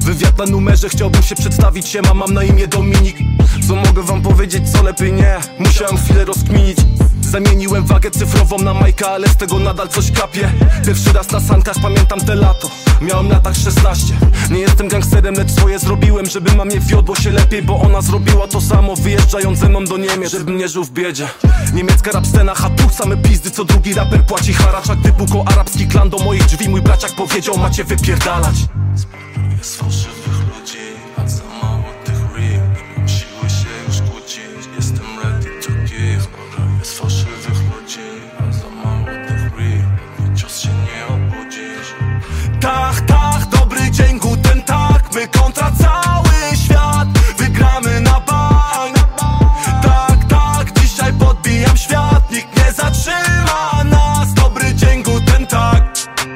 Wywiad na numerze, chciałbym się przedstawić, siema, mam na imię Dominik. Co mogę wam powiedzieć, co lepiej nie? Musiałem chwilę rozkminić. Zamieniłem wagę cyfrową na Majka, ale z tego nadal coś kapie. Pierwszy raz na sankach, pamiętam te lato. Miałem latach 16. Nie jestem gangsterem, lecz swoje zrobiłem, żeby mamie wiodło się lepiej, bo ona zrobiła to samo, wyjeżdżając ze mną do Niemiec, żebym nie żył w biedzie. Niemiecka rap scena, tu same pizdy, co drugi raper płaci haracz. A gdy pukał arabski klan do moich drzwi, mój braciak powiedział: macie wypierdalać. Jest fałszywych ludzi, a za mało tych real. Siły się już kłócić, jestem ready to give. Jest fałszywych ludzi, a za mało tych real. Cios się nie obudzisz. Tak, tak, dobry dzień, guten tak. My kontra cały świat, wygramy na bank. Tak, tak, dzisiaj podbijam świat, nikt nie zatrzyma nas. Dobry dzień, guten tak.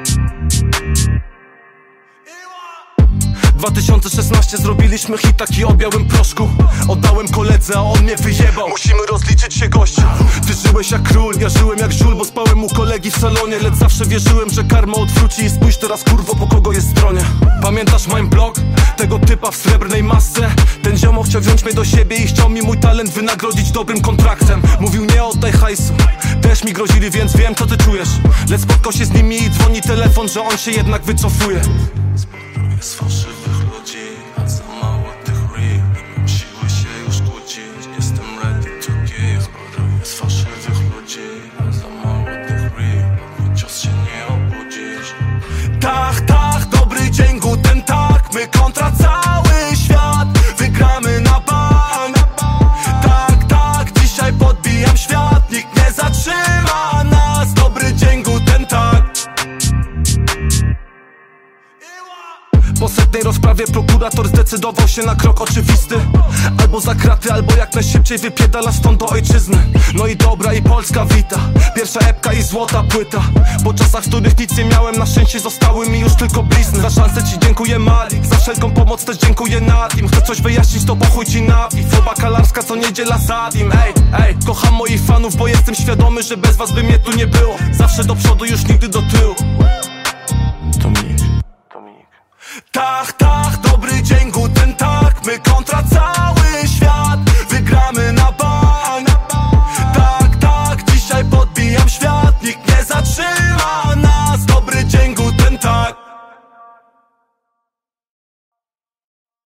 2016 zrobiliśmy hit taki o białym proszku. Oddałem koledze, a on mnie wyjebał. Musimy rozliczyć się, gościu. Ty żyłeś jak król, ja żyłem jak żul, bo spałem u kolegi w salonie. Lecz zawsze wierzyłem, że karma odwróci. I spójrz teraz, kurwo, po kogo jest stronie. Pamiętasz mein blog? Tego typa w srebrnej masce. Ten ziomo chciał wziąć mnie do siebie i chciał mi mój talent wynagrodzić dobrym kontraktem. Mówił: nie oddaj hajsu. Też mi grozili, więc wiem, co ty czujesz. Lecz spotkał się z nimi i dzwoni telefon, że on się jednak wycofuje. Jest fałszywych ludzi, a za mało tych real. Siły się już kłócić, jestem ready to give. Jest fałszywych ludzi, a za mało tych real. Cios się nie obudzisz. Tak, tak, dobry dzień, guten tak. My kontra cały świat, wygramy na bank. Tak, tak, dzisiaj podbijam świat, nikt nie zatrzyma nas. Dobry dzień, guten tak. Po setnej rozprawie prokurator zdecydował się na krok oczywisty. Albo za kraty, albo jak najszybciej wypierdala stąd do ojczyzny. No i dobra, i Polska wita. Pierwsza epka i złota płyta. Po czasach, w których nic nie miałem, na szczęście zostały mi już tylko blizny. Za szansę ci dziękuję, Malik. Za wszelką pomoc też dziękuję Nadim. Chcę coś wyjaśnić, to pochuj ci nawi. Foba kalarska co niedziela Zadim. Ej, kocham moich fanów, bo jestem świadomy, że bez was by mnie tu nie było. Zawsze do przodu, już nigdy do tyłu. Dominik. Tak, tak,